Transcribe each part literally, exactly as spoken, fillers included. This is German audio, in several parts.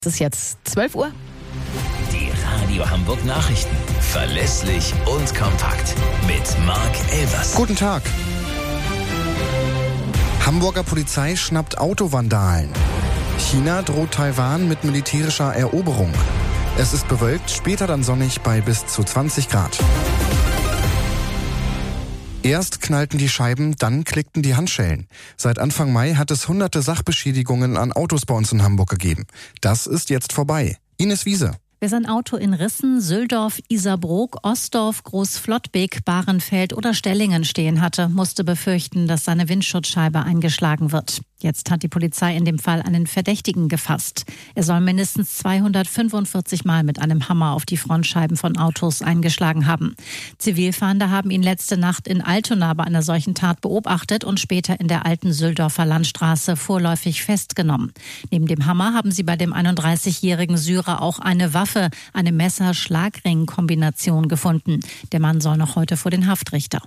Es ist jetzt zwölf Uhr. Die Radio Hamburg Nachrichten. Verlässlich und kompakt. Mit Marc Elvers. Guten Tag. Hamburger Polizei schnappt Autovandalen. China droht Taiwan mit militärischer Eroberung. Es ist bewölkt, später dann sonnig bei bis zu zwanzig Grad. Erst knallten die Scheiben, dann klickten die Handschellen. Seit Anfang Mai hat es hunderte Sachbeschädigungen an Autos bei uns in Hamburg gegeben. Das ist jetzt vorbei. Ines Wiese. Wer sein Auto in Rissen, Süldorf, Isarbrook, Ostdorf, Großflottbek, Bahrenfeld oder Stellingen stehen hatte, musste befürchten, dass seine Windschutzscheibe eingeschlagen wird. Jetzt hat die Polizei in dem Fall einen Verdächtigen gefasst. Er soll mindestens zweihundertfünfundvierzig Mal mit einem Hammer auf die Frontscheiben von Autos eingeschlagen haben. Zivilfahnder haben ihn letzte Nacht in Altona bei einer solchen Tat beobachtet und später in der alten Süldorfer Landstraße vorläufig festgenommen. Neben dem Hammer haben sie bei dem einunddreißigjährigen Syrer auch eine Waffe, eine Messer-Schlagring-Kombination gefunden. Der Mann soll noch heute vor den Haftrichter.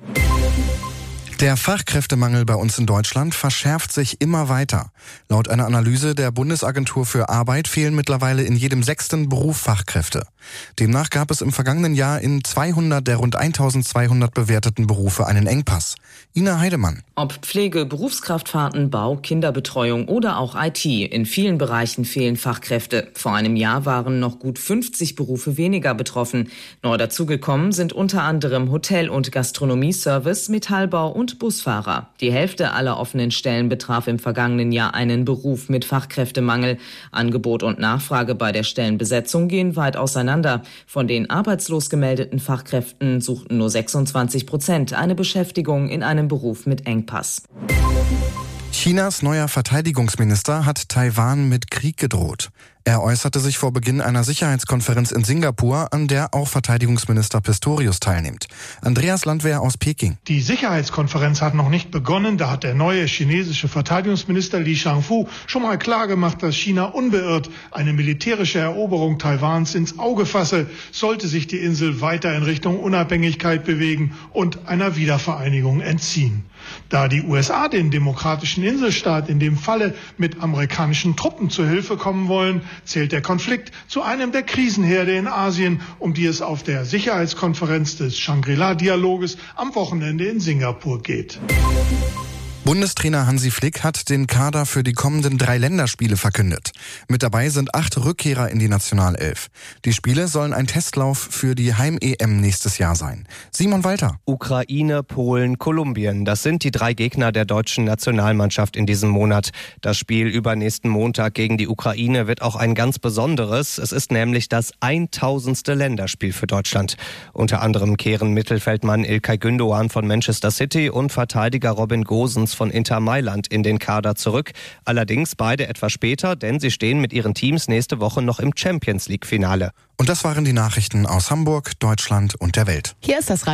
Der Fachkräftemangel bei uns in Deutschland verschärft sich immer weiter. Laut einer Analyse der Bundesagentur für Arbeit fehlen mittlerweile in jedem sechsten Beruf Fachkräfte. Demnach gab es im vergangenen Jahr in zweihundert der rund eintausendzweihundert bewerteten Berufe einen Engpass. Ina Heidemann. Ob Pflege, Berufskraftfahrten, Bau, Kinderbetreuung oder auch I T, in vielen Bereichen fehlen Fachkräfte. Vor einem Jahr waren noch gut fünfzig Berufe weniger betroffen. Neu dazugekommen sind unter anderem Hotel- und Gastronomieservice, Metallbau und Busfahrer. Die Hälfte aller offenen Stellen betraf im vergangenen Jahr einen Beruf mit Fachkräftemangel. Angebot und Nachfrage bei der Stellenbesetzung gehen weit auseinander. Von den arbeitslos gemeldeten Fachkräften suchten nur sechsundzwanzig Prozent eine Beschäftigung in einem Beruf mit Engpass. Chinas neuer Verteidigungsminister hat Taiwan mit Krieg gedroht. Er äußerte sich vor Beginn einer Sicherheitskonferenz in Singapur, an der auch Verteidigungsminister Pistorius teilnimmt. Andreas Landwehr aus Peking. Die Sicherheitskonferenz hat noch nicht begonnen. Da hat der neue chinesische Verteidigungsminister Li Shangfu schon mal klargemacht, dass China unbeirrt eine militärische Eroberung Taiwans ins Auge fasse, sollte sich die Insel weiter in Richtung Unabhängigkeit bewegen und einer Wiedervereinigung entziehen. Da die U S A den demokratischen Inselstaat in dem Falle mit amerikanischen Truppen zur Hilfe kommen wollen, zählt der Konflikt zu einem der Krisenherde in Asien, um die es auf der Sicherheitskonferenz des Shangri-La-Dialoges am Wochenende in Singapur geht. Bundestrainer Hansi Flick hat den Kader für die kommenden drei Länderspiele verkündet. Mit dabei sind acht Rückkehrer in die Nationalelf. Die Spiele sollen ein Testlauf für die Heim-E M nächstes Jahr sein. Simon Walter. Ukraine, Polen, Kolumbien. Das sind die drei Gegner der deutschen Nationalmannschaft in diesem Monat. Das Spiel übernächsten Montag gegen die Ukraine wird auch ein ganz besonderes. Es ist nämlich das eintausendste Länderspiel für Deutschland. Unter anderem kehren Mittelfeldmann İlkay Gündoğan von Manchester City und Verteidiger Robin Gosens von Inter Mailand in den Kader zurück. Allerdings beide etwas später, denn sie stehen mit ihren Teams nächste Woche noch im Champions-League-Finale. Und das waren die Nachrichten aus Hamburg, Deutschland und der Welt. Hier ist das